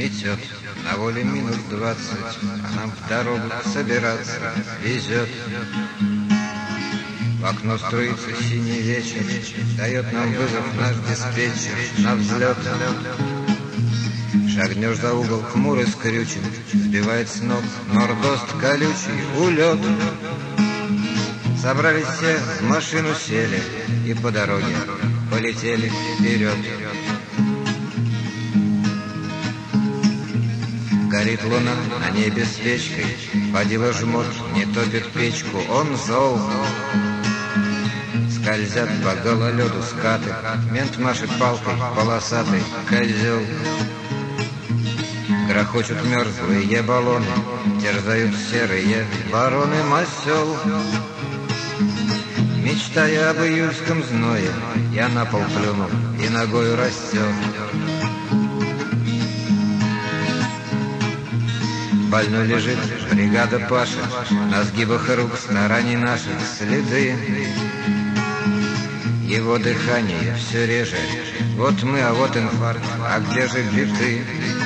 метет, на воле минут 20, а нам в дорогу собираться везет. В окно струится синий вечер, дает нам вызов наш диспетчер на взлет. Шагнешь за угол, хмурый скрючен, сбивает с ног нордост колючий, улет. Собрались все, в машину сели и по дороге полетели вперед. Горит луна на небе свечкой, водила жмот, не топит печку, он зол. Скользят по гололеду скаты, мент машет палкой полосатой, козел. Грохочут мерзлые баллоны, терзают серые вороны масел. Мечтая об июльском зное, я на пол плюнул и ногою растер. Больной лежит, бригада пашет, на сгибах рук стараний наших следы. Его дыхание все реже, вот мы, а вот инфаркт, а где же биты?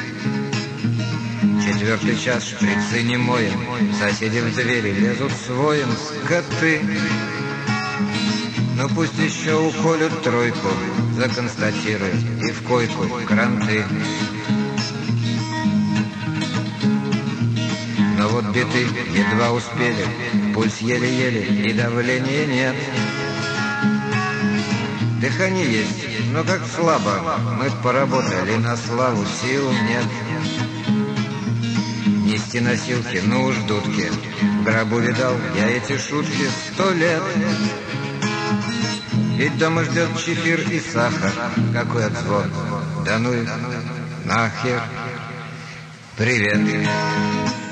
4-й час, шприцы не моем, соседи в двери лезут своим, скоты. Ну пусть еще уколют тройку, законстатируют и в койку кранты. Но вот биты едва успели, пульс еле-еле и давления нет. Дыхание есть, но как слабо, мы поработали на славу, сил нет. Нести носилки, ну уж дудки, в гробу видал я эти шутки 100 лет. Ведь дома ждет чефир и сахар, какой отзвон, да ну и нахер. Привет.